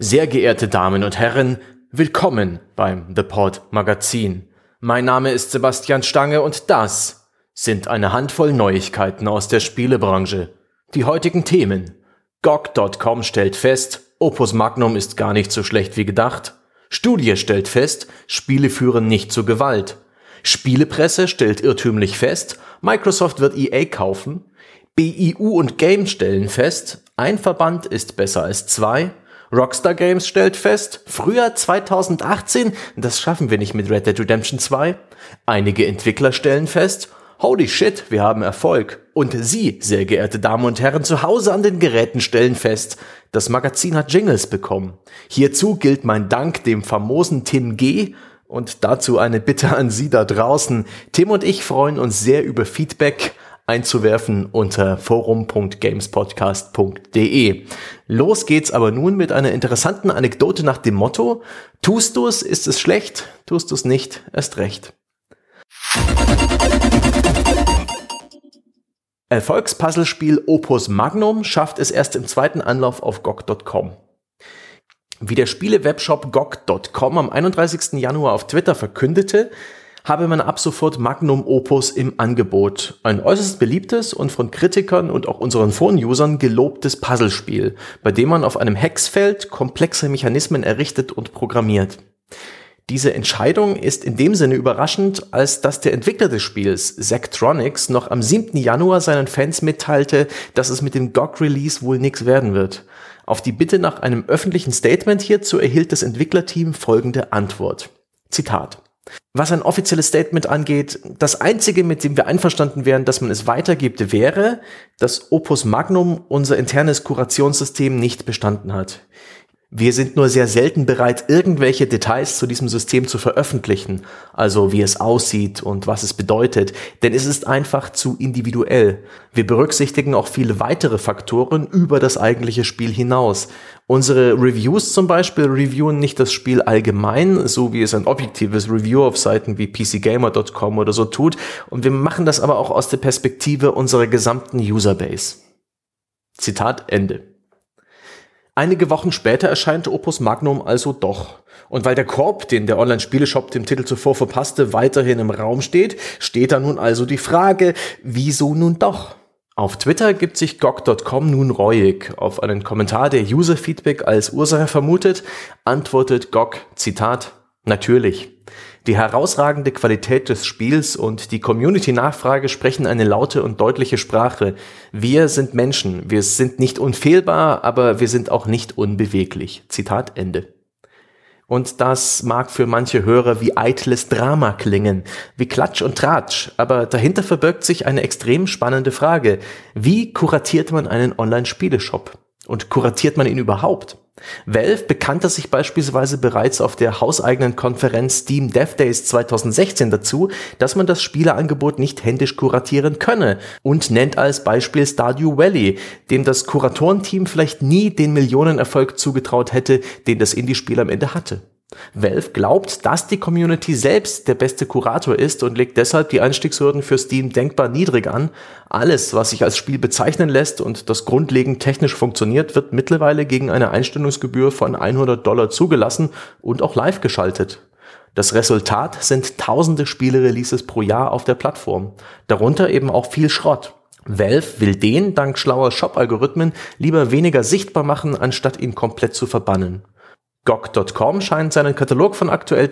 Sehr geehrte Damen und Herren, willkommen beim The Pod Magazin. Mein Name ist Sebastian Stange und das sind eine Handvoll Neuigkeiten aus der Spielebranche. Die heutigen Themen: GOG.com stellt fest, Opus Magnum ist gar nicht so schlecht wie gedacht. Studie stellt fest, Spiele führen nicht zu Gewalt. Spielepresse stellt irrtümlich fest, Microsoft wird EA kaufen. BIU und Game stellen fest, ein Verband ist besser als zwei. Rockstar Games stellt fest, Frühjahr 2018, das schaffen wir nicht mit Red Dead Redemption 2. Einige Entwickler stellen fest, holy shit, wir haben Erfolg. Und Sie, sehr geehrte Damen und Herren, zu Hause an den Geräten stellen fest, das Magazin hat Jingles bekommen. Hierzu gilt mein Dank dem famosen Tim G. Und dazu eine Bitte an Sie da draußen. Tim und ich freuen uns sehr über Feedback einzuwerfen unter forum.gamespodcast.de. Los geht's aber nun mit einer interessanten Anekdote nach dem Motto: Tust du's, ist es schlecht, tust du's nicht, erst recht. Erfolgspuzzlespiel Opus Magnum schafft es erst im zweiten Anlauf auf GOG.com. Wie der Spiele-Webshop GOG.com am 31. Januar auf Twitter verkündete, habe man ab sofort Magnum Opus im Angebot. Ein äußerst beliebtes und von Kritikern und auch unseren Foren-Usern gelobtes Puzzlespiel, bei dem man auf einem Hexfeld komplexe Mechanismen errichtet und programmiert. Diese Entscheidung ist in dem Sinne überraschend, als dass der Entwickler des Spiels, Zachtronics, noch am 7. Januar seinen Fans mitteilte, dass es mit dem GOG-Release wohl nichts werden wird. Auf die Bitte nach einem öffentlichen Statement hierzu erhielt das Entwicklerteam folgende Antwort. Zitat: Was ein offizielles Statement angeht, das Einzige, mit dem wir einverstanden wären, dass man es weitergibt, wäre, dass Opus Magnum unser internes Kurationssystem nicht bestanden hat. Wir sind nur sehr selten bereit, irgendwelche Details zu diesem System zu veröffentlichen, also wie es aussieht und was es bedeutet, denn es ist einfach zu individuell. Wir berücksichtigen auch viele weitere Faktoren über das eigentliche Spiel hinaus. Unsere Reviews zum Beispiel reviewen nicht das Spiel allgemein, so wie es ein objektives Review auf Seiten wie PCGamer.com oder so tut, und wir machen das aber auch aus der Perspektive unserer gesamten Userbase. Zitat Ende. Einige Wochen später erscheint Opus Magnum also doch. Und weil der Korb, den der Online-Spieleshop dem Titel zuvor verpasste, weiterhin im Raum steht, steht da nun also die Frage, wieso nun doch? Auf Twitter gibt sich GOG.com nun reuig. Auf einen Kommentar, der User-Feedback als Ursache vermutet, antwortet GOG, Zitat: Natürlich. Die herausragende Qualität des Spiels und die Community-Nachfrage sprechen eine laute und deutliche Sprache. Wir sind Menschen, wir sind nicht unfehlbar, aber wir sind auch nicht unbeweglich. Zitat Ende. Und das mag für manche Hörer wie eitles Drama klingen, wie Klatsch und Tratsch, aber dahinter verbirgt sich eine extrem spannende Frage. Wie kuratiert man einen Online-Spieleshop? Und kuratiert man ihn überhaupt? Valve bekannte sich beispielsweise bereits auf der hauseigenen Konferenz Steam Dev Days 2016 dazu, dass man das Spieleangebot nicht händisch kuratieren könne und nennt als Beispiel Stardew Valley, dem das Kuratorenteam vielleicht nie den Millionenerfolg zugetraut hätte, den das Indie-Spiel am Ende hatte. Valve glaubt, dass die Community selbst der beste Kurator ist und legt deshalb die Einstiegshürden für Steam denkbar niedrig an. Alles, was sich als Spiel bezeichnen lässt und das grundlegend technisch funktioniert, wird mittlerweile gegen eine Einstellungsgebühr von $100 zugelassen und auch live geschaltet. Das Resultat sind tausende Spiele-Releases pro Jahr auf der Plattform, darunter eben auch viel Schrott. Valve will den, dank schlauer Shop-Algorithmen, lieber weniger sichtbar machen, anstatt ihn komplett zu verbannen. GOG.com scheint seinen Katalog von aktuell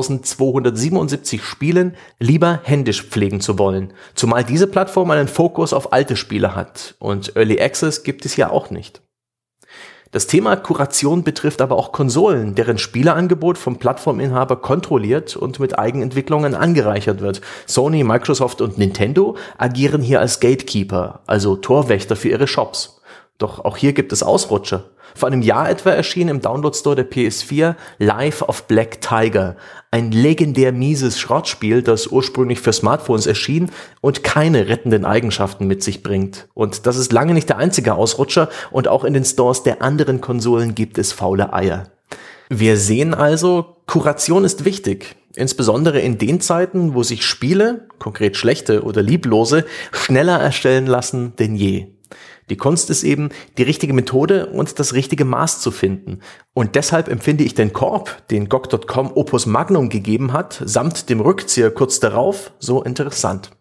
2277 Spielen lieber händisch pflegen zu wollen, zumal diese Plattform einen Fokus auf alte Spiele hat und Early Access gibt es ja auch nicht. Das Thema Kuration betrifft aber auch Konsolen, deren Spieleangebot vom Plattforminhaber kontrolliert und mit Eigenentwicklungen angereichert wird. Sony, Microsoft und Nintendo agieren hier als Gatekeeper, also Torwächter für ihre Shops. Doch auch hier gibt es Ausrutscher. Vor einem Jahr etwa erschien im Download-Store der PS4 Life of Black Tiger, ein legendär mieses Schrottspiel, das ursprünglich für Smartphones erschien und keine rettenden Eigenschaften mit sich bringt. Und das ist lange nicht der einzige Ausrutscher und auch in den Stores der anderen Konsolen gibt es faule Eier. Wir sehen also, Kuration ist wichtig, insbesondere in den Zeiten, wo sich Spiele, konkret schlechte oder lieblose, schneller erstellen lassen denn je. Die Kunst ist eben, die richtige Methode und das richtige Maß zu finden. Und deshalb empfinde ich den Korb, den GOG.com Opus Magnum gegeben hat, samt dem Rückzieher kurz darauf, so interessant.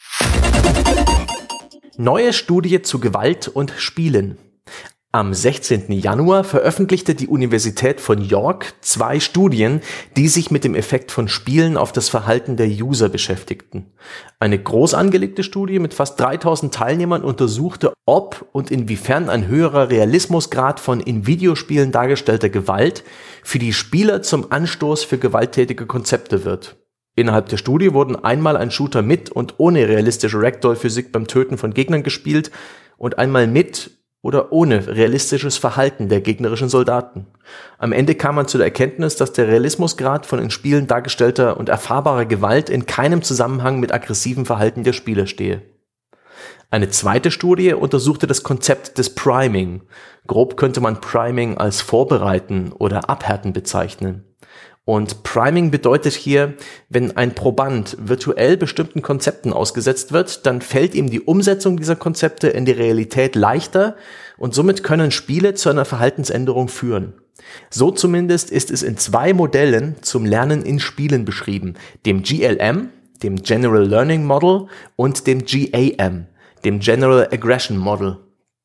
Neue Studie zu Gewalt und Spielen. Am 16. Januar veröffentlichte die Universität von York 2 Studien, die sich mit dem Effekt von Spielen auf das Verhalten der User beschäftigten. Eine groß angelegte Studie mit fast 3000 Teilnehmern untersuchte, ob und inwiefern ein höherer Realismusgrad von in Videospielen dargestellter Gewalt für die Spieler zum Anstoß für gewalttätige Konzepte wird. Innerhalb der Studie wurden einmal ein Shooter mit und ohne realistische Ragdoll-Physik beim Töten von Gegnern gespielt und einmal mit oder ohne realistisches Verhalten der gegnerischen Soldaten. Am Ende kam man zu der Erkenntnis, dass der Realismusgrad von in Spielen dargestellter und erfahrbarer Gewalt in keinem Zusammenhang mit aggressivem Verhalten der Spieler stehe. Eine zweite Studie untersuchte das Konzept des Priming. Grob könnte man Priming als Vorbereiten oder Abhärten bezeichnen. Und Priming bedeutet hier, wenn ein Proband virtuell bestimmten Konzepten ausgesetzt wird, dann fällt ihm die Umsetzung dieser Konzepte in die Realität leichter und somit können Spiele zu einer Verhaltensänderung führen. So zumindest ist es in 2 Modellen zum Lernen in Spielen beschrieben, dem GLM, dem General Learning Model, und dem GAM, dem General Aggression Model.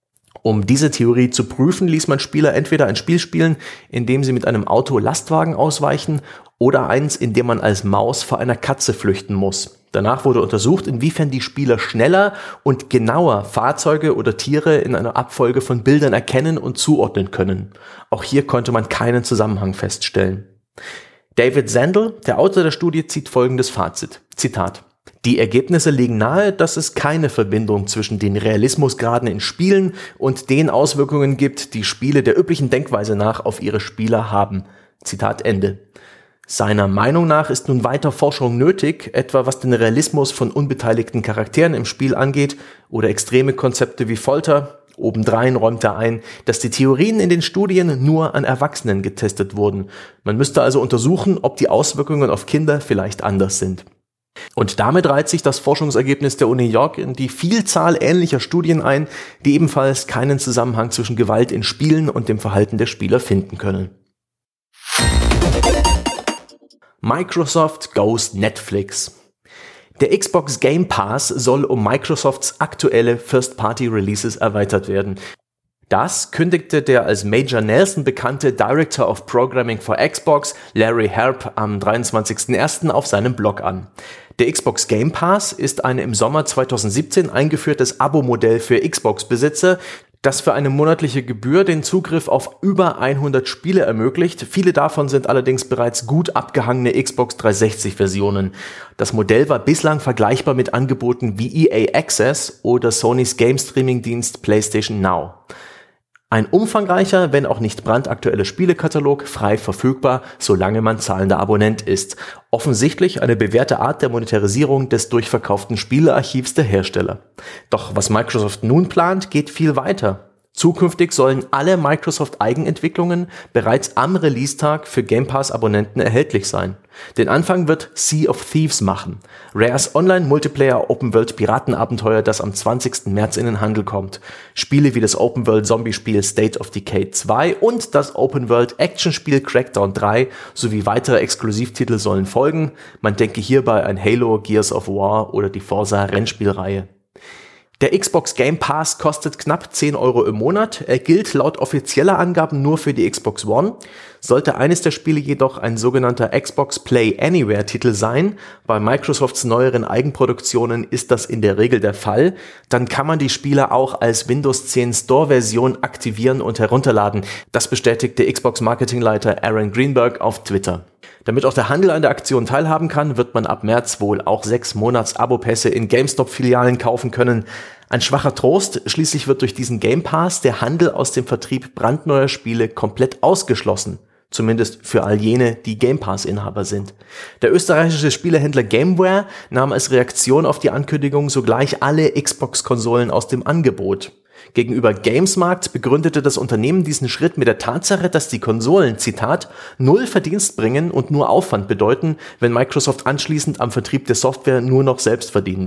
Um diese Theorie zu prüfen, ließ man Spieler entweder ein Spiel spielen, in dem sie mit einem Auto Lastwagen ausweichen, oder eins, in dem man als Maus vor einer Katze flüchten muss. Danach wurde untersucht, inwiefern die Spieler schneller und genauer Fahrzeuge oder Tiere in einer Abfolge von Bildern erkennen und zuordnen können. Auch hier konnte man keinen Zusammenhang feststellen. David Zendel, der Autor der Studie, zieht folgendes Fazit. Zitat: Die Ergebnisse legen nahe, dass es keine Verbindung zwischen den Realismusgraden in Spielen und den Auswirkungen gibt, die Spiele der üblichen Denkweise nach auf ihre Spieler haben. Zitat Ende. Seiner Meinung nach ist nun weiter Forschung nötig, etwa was den Realismus von unbeteiligten Charakteren im Spiel angeht oder extreme Konzepte wie Folter. Obendrein räumt er ein, dass die Theorien in den Studien nur an Erwachsenen getestet wurden. Man müsste also untersuchen, ob die Auswirkungen auf Kinder vielleicht anders sind. Und damit reiht sich das Forschungsergebnis der Uni York in die Vielzahl ähnlicher Studien ein, die ebenfalls keinen Zusammenhang zwischen Gewalt in Spielen und dem Verhalten der Spieler finden können. Microsoft goes Netflix. Der Xbox Game Pass soll um Microsofts aktuelle First-Party-Releases erweitert werden. Das kündigte der als Major Nelson bekannte Director of Programming for Xbox, Larry Herb, am 23.01. auf seinem Blog an. Der Xbox Game Pass ist ein im Sommer 2017 eingeführtes Abo-Modell für Xbox-Besitzer, das für eine monatliche Gebühr den Zugriff auf über 100 Spiele ermöglicht. Viele davon sind allerdings bereits gut abgehangene Xbox 360-Versionen. Das Modell war bislang vergleichbar mit Angeboten wie EA Access oder Sonys Game-Streaming-Dienst PlayStation Now. Ein umfangreicher, wenn auch nicht brandaktueller Spielekatalog, frei verfügbar, solange man zahlender Abonnent ist. Offensichtlich eine bewährte Art der Monetarisierung des durchverkauften Spielearchivs der Hersteller. Doch was Microsoft nun plant, geht viel weiter. Zukünftig sollen alle Microsoft-Eigenentwicklungen bereits am Release-Tag für Game Pass-Abonnenten erhältlich sein. Den Anfang wird Sea of Thieves machen. Rares Online-Multiplayer-Open-World-Piratenabenteuer, das am 20. März in den Handel kommt. Spiele wie das Open-World-Zombie-Spiel State of Decay 2 und das Open-World-Action-Spiel Crackdown 3 sowie weitere Exklusivtitel sollen folgen. Man denke hierbei an Halo, Gears of War oder die Forza-Rennspielreihe. Der Xbox Game Pass kostet knapp 10 € im Monat. Er gilt laut offizieller Angaben nur für die Xbox One. Sollte eines der Spiele jedoch ein sogenannter Xbox Play Anywhere Titel sein, bei Microsofts neueren Eigenproduktionen ist das in der Regel der Fall, dann kann man die Spiele auch als Windows 10 Store Version aktivieren und herunterladen. Das bestätigte Xbox Marketingleiter Aaron Greenberg auf Twitter. Damit auch der Handel an der Aktion teilhaben kann, wird man ab März wohl auch 6 Monats-Abo-Pässe in GameStop-Filialen kaufen können. Ein schwacher Trost, schließlich wird durch diesen Game Pass der Handel aus dem Vertrieb brandneuer Spiele komplett ausgeschlossen. Zumindest für all jene, die Game Pass-Inhaber sind. Der österreichische Spielehändler Gameware nahm als Reaktion auf die Ankündigung sogleich alle Xbox-Konsolen aus dem Angebot. Gegenüber Gamesmarkt begründete das Unternehmen diesen Schritt mit der Tatsache, dass die Konsolen, Zitat, null Verdienst bringen und nur Aufwand bedeuten, wenn Microsoft anschließend am Vertrieb der Software nur noch selbst verdienen will.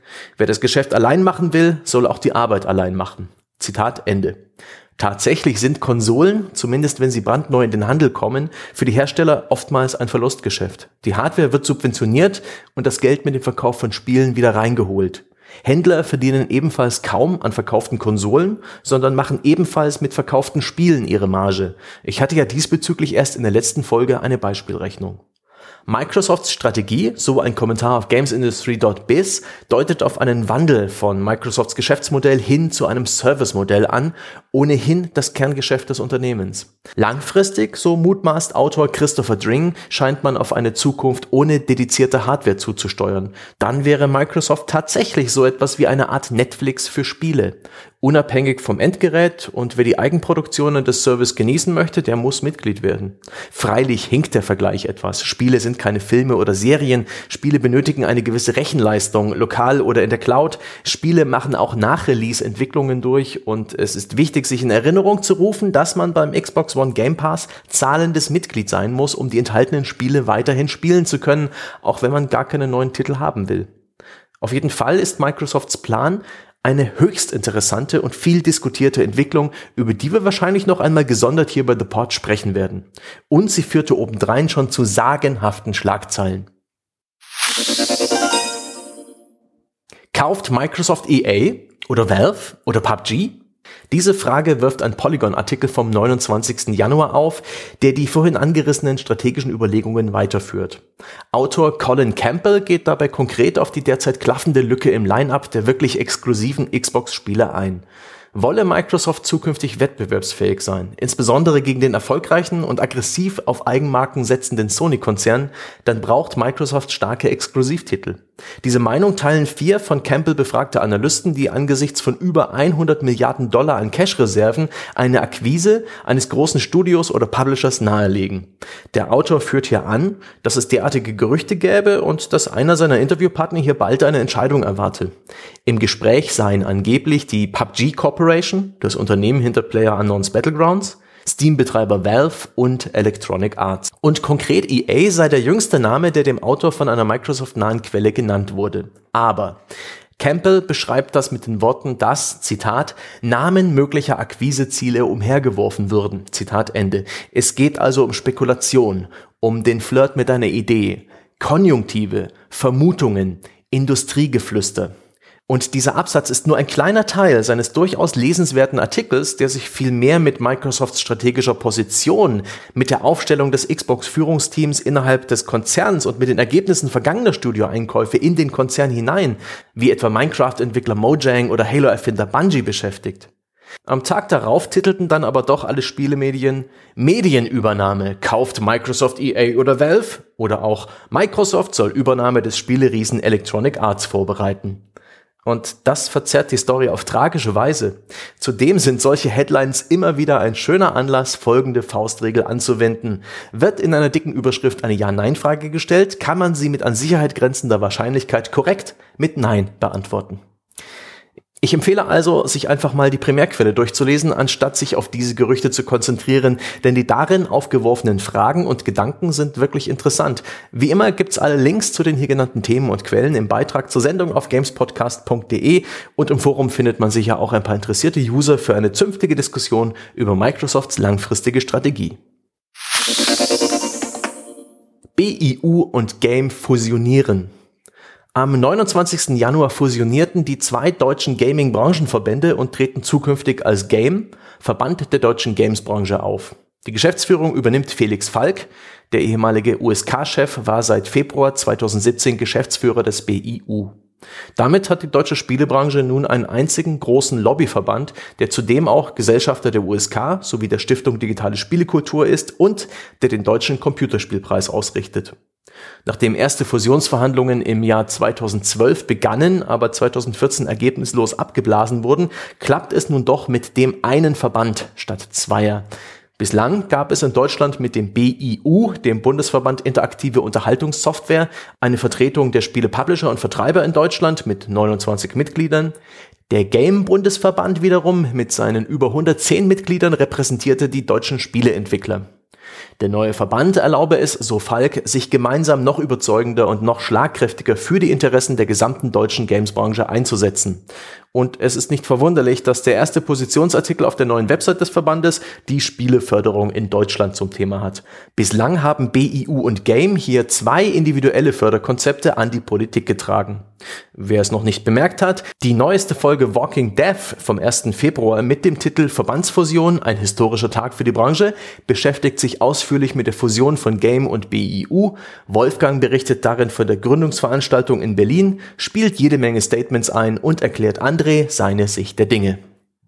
Wer das Geschäft allein machen will, soll auch die Arbeit allein machen. Zitat Ende. Tatsächlich sind Konsolen, zumindest wenn sie brandneu in den Handel kommen, für die Hersteller oftmals ein Verlustgeschäft. Die Hardware wird subventioniert und das Geld mit dem Verkauf von Spielen wieder reingeholt. Händler verdienen ebenfalls kaum an verkauften Konsolen, sondern machen ebenfalls mit verkauften Spielen ihre Marge. Ich hatte ja diesbezüglich erst in der letzten Folge eine Beispielrechnung. Microsofts Strategie, so ein Kommentar auf gamesindustry.biz, deutet auf einen Wandel von Microsofts Geschäftsmodell hin zu einem Servicemodell an, ohnehin das Kerngeschäft des Unternehmens. Langfristig, so mutmaßt Autor Christopher Dring, scheint man auf eine Zukunft ohne dedizierte Hardware zuzusteuern. Dann wäre Microsoft tatsächlich so etwas wie eine Art Netflix für Spiele. Unabhängig vom Endgerät, und wer die Eigenproduktionen des Service genießen möchte, der muss Mitglied werden. Freilich hinkt der Vergleich etwas. Spiele sind keine Filme oder Serien. Spiele benötigen eine gewisse Rechenleistung, lokal oder in der Cloud. Spiele machen auch nach Release Entwicklungen durch, und es ist wichtig, sich in Erinnerung zu rufen, dass man beim Xbox One Game Pass zahlendes Mitglied sein muss, um die enthaltenen Spiele weiterhin spielen zu können, auch wenn man gar keine neuen Titel haben will. Auf jeden Fall ist Microsofts Plan eine höchst interessante und viel diskutierte Entwicklung, über die wir wahrscheinlich noch einmal gesondert hier bei The Pod sprechen werden. Und sie führte obendrein schon zu sagenhaften Schlagzeilen. Kauft Microsoft EA oder Valve oder PUBG? Diese Frage wirft ein Polygon-Artikel vom 29. Januar auf, der die vorhin angerissenen strategischen Überlegungen weiterführt. Autor Colin Campbell geht dabei konkret auf die derzeit klaffende Lücke im Line-up der wirklich exklusiven Xbox-Spiele ein. Wolle Microsoft zukünftig wettbewerbsfähig sein, insbesondere gegen den erfolgreichen und aggressiv auf Eigenmarken setzenden Sony-Konzern, dann braucht Microsoft starke Exklusivtitel. Diese Meinung teilen 4 von Campbell befragte Analysten, die angesichts von über 100 Milliarden Dollar an Cash-Reserven eine Akquise eines großen Studios oder Publishers nahelegen. Der Autor führt hier an, dass es derartige Gerüchte gäbe und dass einer seiner Interviewpartner hier bald eine Entscheidung erwarte. Im Gespräch seien angeblich die PUBG Corporation, das Unternehmen hinter PlayerUnknown's Battlegrounds, Steam-Betreiber Valve und Electronic Arts. Und konkret EA sei der jüngste Name, der dem Autor von einer Microsoft-nahen Quelle genannt wurde. Aber Campbell beschreibt das mit den Worten, dass, Zitat, Namen möglicher Akquiseziele umhergeworfen würden. Zitat Ende. Es geht also um Spekulation, um den Flirt mit einer Idee, Konjunktive, Vermutungen, Industriegeflüster. Und dieser Absatz ist nur ein kleiner Teil seines durchaus lesenswerten Artikels, der sich viel mehr mit Microsofts strategischer Position, mit der Aufstellung des Xbox-Führungsteams innerhalb des Konzerns und mit den Ergebnissen vergangener Studioeinkäufe in den Konzern hinein, wie etwa Minecraft-Entwickler Mojang oder Halo-Erfinder Bungie beschäftigt. Am Tag darauf titelten dann aber doch alle Spielemedien Medienübernahme, kauft Microsoft EA oder Valve, oder auch Microsoft soll Übernahme des Spieleriesen Electronic Arts vorbereiten. Und das verzerrt die Story auf tragische Weise. Zudem sind solche Headlines immer wieder ein schöner Anlass, folgende Faustregel anzuwenden. Wird in einer dicken Überschrift eine Ja-Nein-Frage gestellt, kann man sie mit an Sicherheit grenzender Wahrscheinlichkeit korrekt mit Nein beantworten. Ich empfehle also, sich einfach mal die Primärquelle durchzulesen, anstatt sich auf diese Gerüchte zu konzentrieren, denn die darin aufgeworfenen Fragen und Gedanken sind wirklich interessant. Wie immer gibt's alle Links zu den hier genannten Themen und Quellen im Beitrag zur Sendung auf gamespodcast.de, und im Forum findet man sicher auch ein paar interessierte User für eine zünftige Diskussion über Microsofts langfristige Strategie. BIU und Game fusionieren. Am 29. Januar fusionierten die 2 deutschen Gaming-Branchenverbände und treten zukünftig als Game, Verband der deutschen Games-Branche, auf. Die Geschäftsführung übernimmt Felix Falk. Der ehemalige USK-Chef war seit Februar 2017 Geschäftsführer des BIU. Damit hat die deutsche Spielebranche nun einen einzigen großen Lobbyverband, der zudem auch Gesellschafter der USK sowie der Stiftung Digitale Spielekultur ist und der den Deutschen Computerspielpreis ausrichtet. Nachdem erste Fusionsverhandlungen im Jahr 2012 begannen, aber 2014 ergebnislos abgeblasen wurden, klappt es nun doch mit dem einen Verband statt zweier. Bislang gab es in Deutschland mit dem BIU, dem Bundesverband Interaktive Unterhaltungssoftware, eine Vertretung der Spiele-Publisher und Vertreiber in Deutschland mit 29 Mitgliedern. Der Game-Bundesverband wiederum mit seinen über 110 Mitgliedern repräsentierte die deutschen Spieleentwickler. Der neue Verband erlaube es, so Falk, sich gemeinsam noch überzeugender und noch schlagkräftiger für die Interessen der gesamten deutschen Gamesbranche einzusetzen. Und es ist nicht verwunderlich, dass der erste Positionsartikel auf der neuen Website des Verbandes die Spieleförderung in Deutschland zum Thema hat. Bislang haben BIU und Game hier 2 individuelle Förderkonzepte an die Politik getragen. Wer es noch nicht bemerkt hat, die neueste Folge Walking Death vom 1. Februar mit dem Titel Verbandsfusion, ein historischer Tag für die Branche, beschäftigt sich ausführlich mit der Fusion von Game und BIU. Wolfgang berichtet darin von der Gründungsveranstaltung in Berlin, spielt jede Menge Statements ein und erklärt André seine Sicht der Dinge.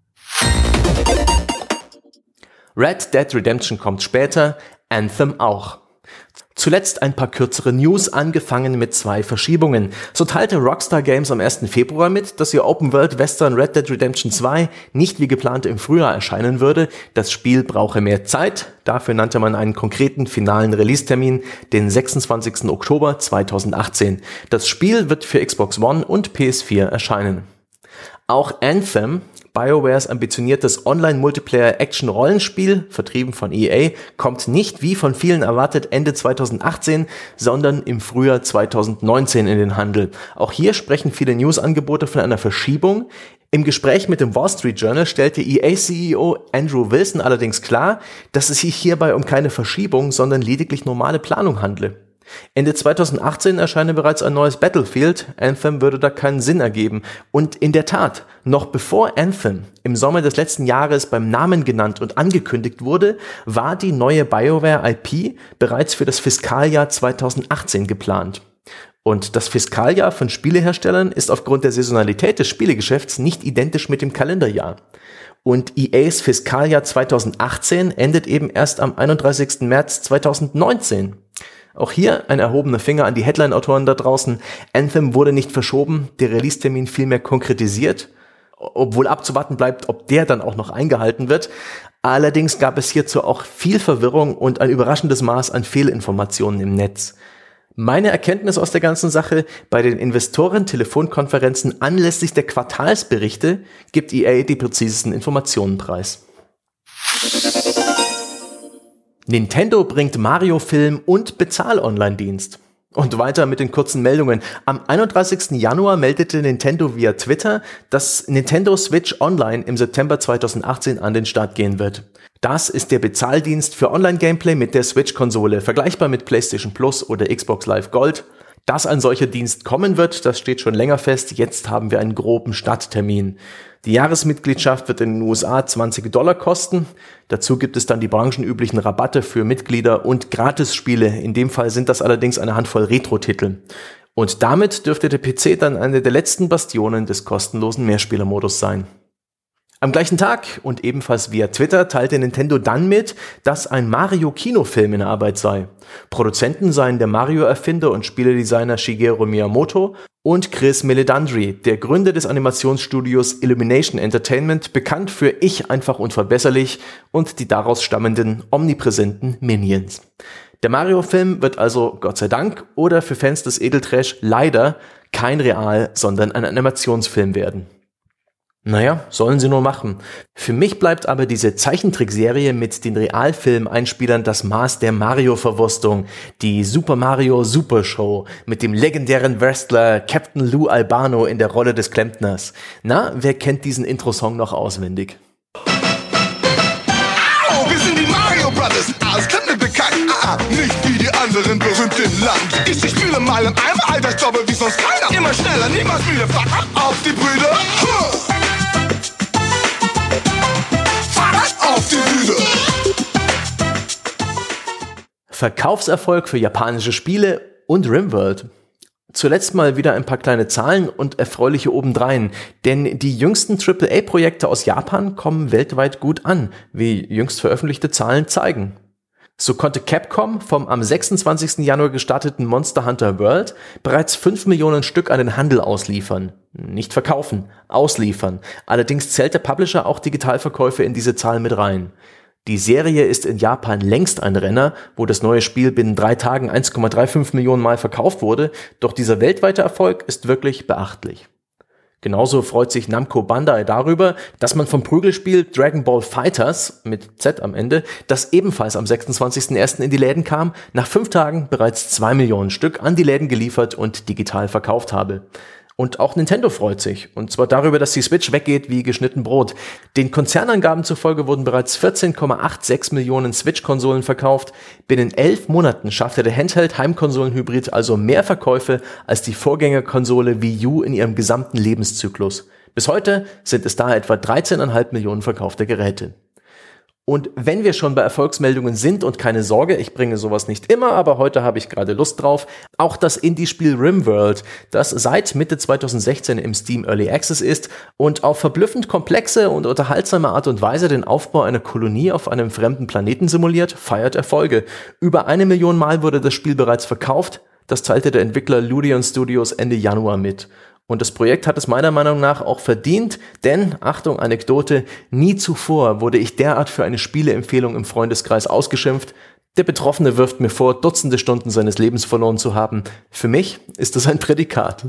Red Dead Redemption kommt später, Anthem auch. Zuletzt ein paar kürzere News, angefangen mit 2 Verschiebungen. So teilte Rockstar Games am 1. Februar mit, dass ihr Open-World-Western Red Dead Redemption 2 nicht wie geplant im Frühjahr erscheinen würde. Das Spiel brauche mehr Zeit. Dafür nannte man einen konkreten finalen Release-Termin, den 26. Oktober 2018. Das Spiel wird für Xbox One und PS4 erscheinen. Auch Anthem, BioWares ambitioniertes Online-Multiplayer-Action-Rollenspiel, vertrieben von EA, kommt nicht, wie von vielen erwartet, Ende 2018, sondern im Frühjahr 2019 in den Handel. Auch hier sprechen viele News-Angebote von einer Verschiebung. Im Gespräch mit dem Wall Street Journal stellte EA-CEO Andrew Wilson allerdings klar, dass es sich hierbei um keine Verschiebung, sondern lediglich normale Planung handle. Ende 2018 erscheine bereits ein neues Battlefield, Anthem würde da keinen Sinn ergeben. Und in der Tat, noch bevor Anthem im Sommer des letzten Jahres beim Namen genannt und angekündigt wurde, war die neue BioWare-IP bereits für das Fiskaljahr 2018 geplant. Und das Fiskaljahr von Spieleherstellern ist aufgrund der Saisonalität des Spielegeschäfts nicht identisch mit dem Kalenderjahr. Und EAs Fiskaljahr 2018 endet eben erst am 31. März 2019. Auch hier ein erhobener Finger an die Headline-Autoren da draußen. Anthem wurde nicht verschoben, der Release-Termin vielmehr konkretisiert, obwohl abzuwarten bleibt, ob der dann auch noch eingehalten wird. Allerdings gab es hierzu auch viel Verwirrung und ein überraschendes Maß an Fehlinformationen im Netz. Meine Erkenntnis aus der ganzen Sache: Bei den Investoren-Telefonkonferenzen anlässlich der Quartalsberichte gibt EA die präzisesten Informationen preis. Nintendo bringt Mario-Film und Bezahl-Online-Dienst. Und weiter mit den kurzen Meldungen. Am 31. Januar meldete Nintendo via Twitter, dass Nintendo Switch Online im September 2018 an den Start gehen wird. Das ist der Bezahldienst für Online-Gameplay mit der Switch-Konsole, vergleichbar mit PlayStation Plus oder Xbox Live Gold. Dass ein solcher Dienst kommen wird, das steht schon länger fest. Jetzt haben wir einen groben Starttermin. Die Jahresmitgliedschaft wird in den USA $20 kosten. Dazu gibt es dann die branchenüblichen Rabatte für Mitglieder und Gratisspiele. In dem Fall sind das allerdings eine Handvoll Retro-Titel. Und damit dürfte der PC dann eine der letzten Bastionen des kostenlosen Mehrspielermodus sein. Am gleichen Tag und ebenfalls via Twitter teilte Nintendo dann mit, dass ein Mario-Kinofilm in Arbeit sei. Produzenten seien der Mario-Erfinder und Spieledesigner Shigeru Miyamoto und Chris Meledandri, der Gründer des Animationsstudios Illumination Entertainment, bekannt für Ich einfach unverbesserlich und die daraus stammenden omnipräsenten Minions. Der Mario-Film wird also, Gott sei Dank, oder für Fans des Edeltrash leider, kein Real-, sondern ein Animationsfilm werden. Naja, sollen sie nur machen. Für mich bleibt aber diese Zeichentrickserie mit den Realfilm-Einspielern das Maß der Mario-Verwurstung. Die Super Mario Super Show mit dem legendären Wrestler Captain Lou Albano in der Rolle des Klempners. Na, wer kennt diesen Intro-Song noch auswendig? Oh, wir sind die Mario Brothers, als Klempner bekannt, nicht wie die anderen berühmt im Land. Ich spiele mal im Eimer, Alltagsdoppel wie sonst keiner. Immer schneller, niemals müde, fuck auf die Brüder. Auf die Bühne. Verkaufserfolg für japanische Spiele und RimWorld. Zuletzt mal wieder ein paar kleine Zahlen und erfreuliche obendrein, denn die jüngsten AAA-Projekte aus Japan kommen weltweit gut an, wie jüngst veröffentlichte Zahlen zeigen. So konnte Capcom vom am 26. Januar gestarteten Monster Hunter World bereits 5 Millionen Stück an den Handel ausliefern. Nicht verkaufen, ausliefern. Allerdings zählt der Publisher auch Digitalverkäufe in diese Zahl mit rein. Die Serie ist in Japan längst ein Renner, wo das neue Spiel binnen 3 Tagen 1,35 Millionen Mal verkauft wurde, doch dieser weltweite Erfolg ist wirklich beachtlich. Genauso freut sich Namco Bandai darüber, dass man vom Prügelspiel Dragon Ball FighterZ mit Z am Ende, das ebenfalls am 26.01. in die Läden kam, nach 5 Tagen bereits 2 Millionen Stück an die Läden geliefert und digital verkauft habe. Und auch Nintendo freut sich, und zwar darüber, dass die Switch weggeht wie geschnitten Brot. Den Konzernangaben zufolge wurden bereits 14,86 Millionen Switch-Konsolen verkauft. Binnen 11 Monaten schaffte der Handheld-Heimkonsolen-Hybrid also mehr Verkäufe als die Vorgängerkonsole Wii U in ihrem gesamten Lebenszyklus. Bis heute sind es da etwa 13,5 Millionen verkaufte Geräte. Und wenn wir schon bei Erfolgsmeldungen sind, und keine Sorge, ich bringe sowas nicht immer, aber heute habe ich gerade Lust drauf, auch das Indie-Spiel RimWorld, das seit Mitte 2016 im Steam Early Access ist und auf verblüffend komplexe und unterhaltsame Art und Weise den Aufbau einer Kolonie auf einem fremden Planeten simuliert, feiert Erfolge. Über 1 Million Mal wurde das Spiel bereits verkauft, das teilte der Entwickler Ludion Studios Ende Januar mit. Und das Projekt hat es meiner Meinung nach auch verdient, denn, Achtung, Anekdote, nie zuvor wurde ich derart für eine Spieleempfehlung im Freundeskreis ausgeschimpft. Der Betroffene wirft mir vor, Dutzende Stunden seines Lebens verloren zu haben. Für mich ist das ein Prädikat.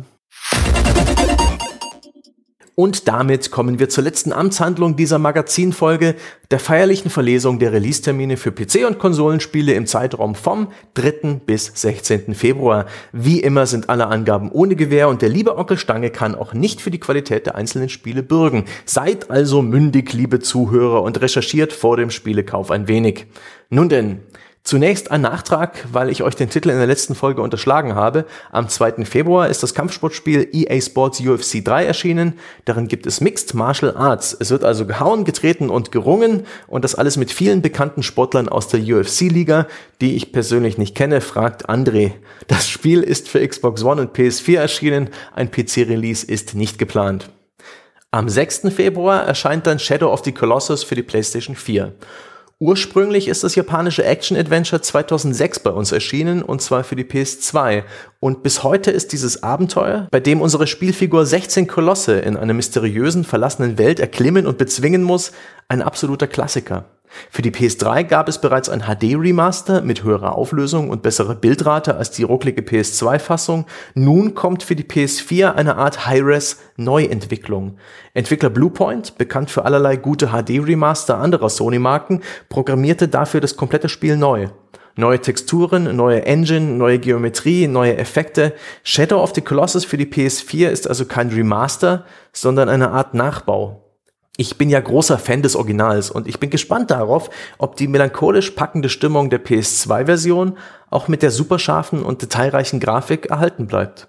Und damit kommen wir zur letzten Amtshandlung dieser Magazinfolge, der feierlichen Verlesung der Release-Termine für PC- und Konsolenspiele im Zeitraum vom 3. bis 16. Februar. Wie immer sind alle Angaben ohne Gewähr und der liebe Onkel Stange kann auch nicht für die Qualität der einzelnen Spiele bürgen. Seid also mündig, liebe Zuhörer, und recherchiert vor dem Spielekauf ein wenig. Nun denn, zunächst ein Nachtrag, weil ich euch den Titel in der letzten Folge unterschlagen habe. Am 2. Februar ist das Kampfsportspiel EA Sports UFC 3 erschienen. Darin gibt es Mixed Martial Arts. Es wird also gehauen, getreten und gerungen, und das alles mit vielen bekannten Sportlern aus der UFC-Liga, die ich persönlich nicht kenne, fragt André. Das Spiel ist für Xbox One und PS4 erschienen. Ein PC-Release ist nicht geplant. Am 6. Februar erscheint dann Shadow of the Colossus für die PlayStation 4. Ursprünglich ist das japanische Action-Adventure 2006 bei uns erschienen, und zwar für die PS2. Und bis heute ist dieses Abenteuer, bei dem unsere Spielfigur 16 Kolosse in einer mysteriösen, verlassenen Welt erklimmen und bezwingen muss, ein absoluter Klassiker. Für die PS3 gab es bereits ein HD-Remaster mit höherer Auflösung und besserer Bildrate als die rucklige PS2-Fassung. Nun kommt für die PS4 eine Art Hi-Res-Neuentwicklung. Entwickler Bluepoint, bekannt für allerlei gute HD-Remaster anderer Sony-Marken, programmierte dafür das komplette Spiel neu. Neue Texturen, neue Engine, neue Geometrie, neue Effekte. Shadow of the Colossus für die PS4 ist also kein Remaster, sondern eine Art Nachbau. Ich bin ja großer Fan des Originals und ich bin gespannt darauf, ob die melancholisch packende Stimmung der PS2-Version auch mit der superscharfen und detailreichen Grafik erhalten bleibt.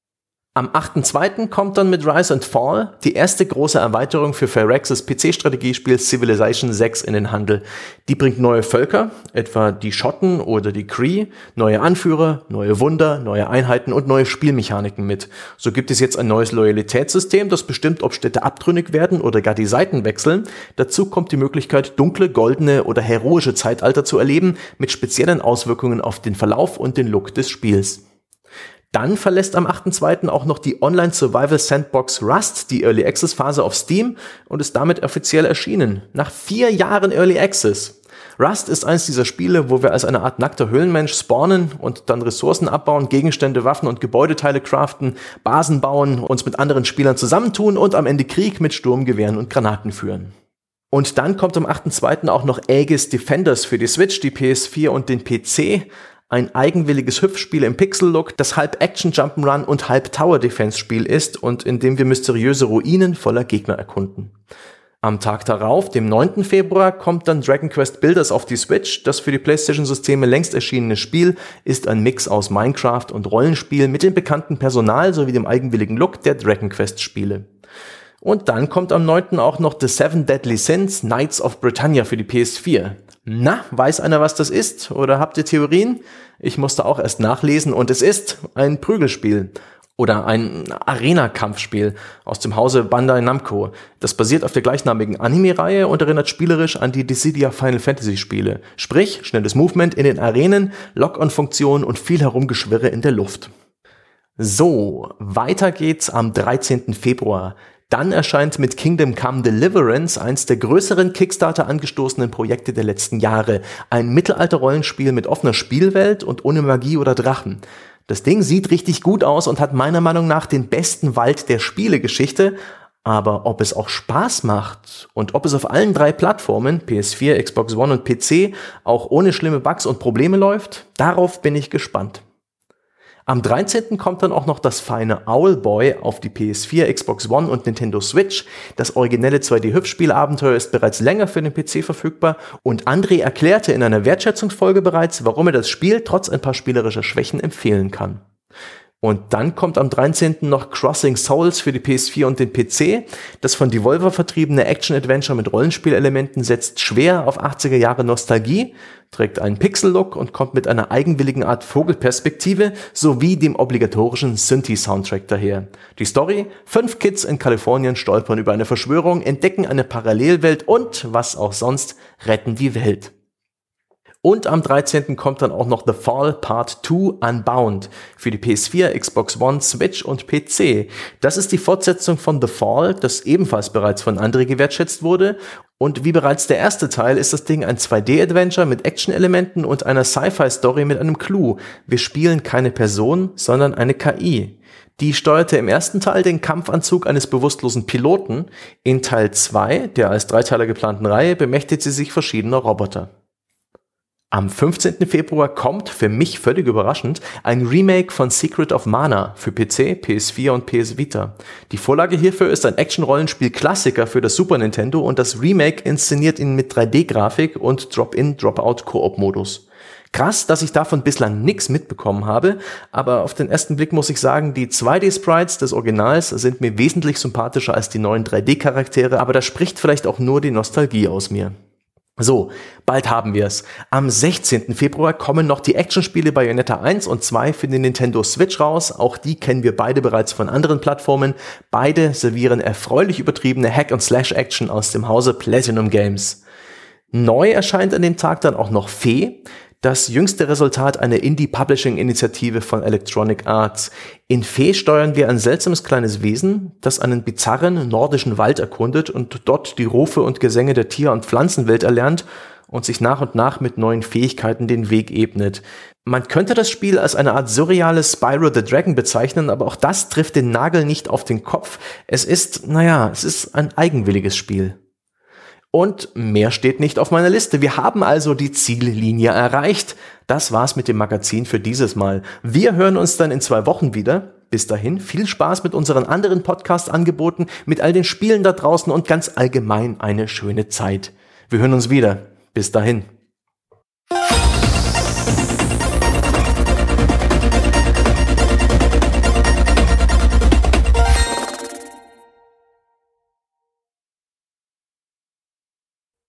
Am 8.2. kommt dann mit Rise and Fall die erste große Erweiterung für Firaxis PC-Strategiespiel Civilization 6 in den Handel. Die bringt neue Völker, etwa die Schotten oder die Kree, neue Anführer, neue Wunder, neue Einheiten und neue Spielmechaniken mit. So gibt es jetzt ein neues Loyalitätssystem, das bestimmt, ob Städte abtrünnig werden oder gar die Seiten wechseln. Dazu kommt die Möglichkeit, dunkle, goldene oder heroische Zeitalter zu erleben, mit speziellen Auswirkungen auf den Verlauf und den Look des Spiels. Dann verlässt am 8.2. auch noch die Online-Survival-Sandbox Rust die Early Access-Phase auf Steam und ist damit offiziell erschienen. Nach 4 Jahren Early Access. Rust ist eins dieser Spiele, wo wir als eine Art nackter Höhlenmensch spawnen und dann Ressourcen abbauen, Gegenstände, Waffen und Gebäudeteile craften, Basen bauen, uns mit anderen Spielern zusammentun und am Ende Krieg mit Sturmgewehren und Granaten führen. Und dann kommt am 8.2. auch noch Aegis Defenders für die Switch, die PS4 und den PC. Ein eigenwilliges Hüpfspiel im Pixel-Look, das halb Action-Jump'n'Run und halb Tower-Defense-Spiel ist und in dem wir mysteriöse Ruinen voller Gegner erkunden. Am Tag darauf, dem 9. Februar, kommt dann Dragon Quest Builders auf die Switch. Das für die PlayStation-Systeme längst erschienene Spiel ist ein Mix aus Minecraft und Rollenspiel mit dem bekannten Personal sowie dem eigenwilligen Look der Dragon Quest-Spiele. Und dann kommt am 9. auch noch The Seven Deadly Sins Knights of Britannia für die PS4. Na, weiß einer, was das ist? Oder habt ihr Theorien? Ich musste auch erst nachlesen und es ist ein Prügelspiel oder ein Arena-Kampfspiel aus dem Hause Bandai Namco. Das basiert auf der gleichnamigen Anime-Reihe und erinnert spielerisch an die Dissidia Final Fantasy Spiele. Sprich, schnelles Movement in den Arenen, Lock-on-Funktionen und viel Herumgeschwirre in der Luft. So, weiter geht's am 13. Februar. Dann erscheint mit Kingdom Come Deliverance eins der größeren Kickstarter angestoßenen Projekte der letzten Jahre. Ein Mittelalter-Rollenspiel mit offener Spielwelt und ohne Magie oder Drachen. Das Ding sieht richtig gut aus und hat meiner Meinung nach den besten Wald der Spielegeschichte, aber ob es auch Spaß macht und ob es auf allen 3 Plattformen, PS4, Xbox One und PC, auch ohne schlimme Bugs und Probleme läuft, darauf bin ich gespannt. Am 13. kommt dann auch noch das feine Owlboy auf die PS4, Xbox One und Nintendo Switch. Das originelle 2D-Hüpfspielabenteuer ist bereits länger für den PC verfügbar und André erklärte in einer Wertschätzungsfolge bereits, warum er das Spiel trotz ein paar spielerischer Schwächen empfehlen kann. Und dann kommt am 13. noch Crossing Souls für die PS4 und den PC. Das von Devolver vertriebene Action-Adventure mit Rollenspielelementen setzt schwer auf 80er Jahre Nostalgie, trägt einen Pixel-Look und kommt mit einer eigenwilligen Art Vogelperspektive sowie dem obligatorischen Synthie-Soundtrack daher. Die Story: 5 Kids in Kalifornien stolpern über eine Verschwörung, entdecken eine Parallelwelt und, was auch sonst, retten die Welt. Und am 13. kommt dann auch noch The Fall Part 2 Unbound für die PS4, Xbox One, Switch und PC. Das ist die Fortsetzung von The Fall, das ebenfalls bereits von André gewertschätzt wurde. Und wie bereits der erste Teil ist das Ding ein 2D-Adventure mit Action-Elementen und einer Sci-Fi-Story mit einem Clou. Wir spielen keine Person, sondern eine KI. Die steuerte im ersten Teil den Kampfanzug eines bewusstlosen Piloten. In Teil 2, der als 3-Teiler geplanten Reihe, bemächtigt sie sich verschiedener Roboter. Am 15. Februar kommt, für mich völlig überraschend, ein Remake von Secret of Mana für PC, PS4 und PS Vita. Die Vorlage hierfür ist ein Action-Rollenspiel-Klassiker für das Super Nintendo und das Remake inszeniert ihn mit 3D-Grafik und Drop-in-Drop-out-Koop-Modus. Krass, dass ich davon bislang nichts mitbekommen habe, aber auf den ersten Blick muss ich sagen, die 2D-Sprites des Originals sind mir wesentlich sympathischer als die neuen 3D-Charaktere, aber da spricht vielleicht auch nur die Nostalgie aus mir. So, bald haben wir es. Am 16. Februar kommen noch die Actionspiele Bayonetta 1 und 2 für den Nintendo Switch raus. Auch die kennen wir beide bereits von anderen Plattformen. Beide servieren erfreulich übertriebene Hack-and-Slash-Action aus dem Hause Platinum Games. Neu erscheint an dem Tag dann auch noch Fe, das jüngste Resultat einer Indie-Publishing-Initiative von Electronic Arts. In Fe steuern wir ein seltsames kleines Wesen, das einen bizarren nordischen Wald erkundet und dort die Rufe und Gesänge der Tier- und Pflanzenwelt erlernt und sich nach und nach mit neuen Fähigkeiten den Weg ebnet. Man könnte das Spiel als eine Art surreales Spyro the Dragon bezeichnen, aber auch das trifft den Nagel nicht auf den Kopf. Es ist ein eigenwilliges Spiel. Und mehr steht nicht auf meiner Liste. Wir haben also die Ziellinie erreicht. Das war's mit dem Magazin für dieses Mal. Wir hören uns dann in 2 Wochen wieder. Bis dahin viel Spaß mit unseren anderen Podcast-Angeboten, mit all den Spielen da draußen und ganz allgemein eine schöne Zeit. Wir hören uns wieder. Bis dahin.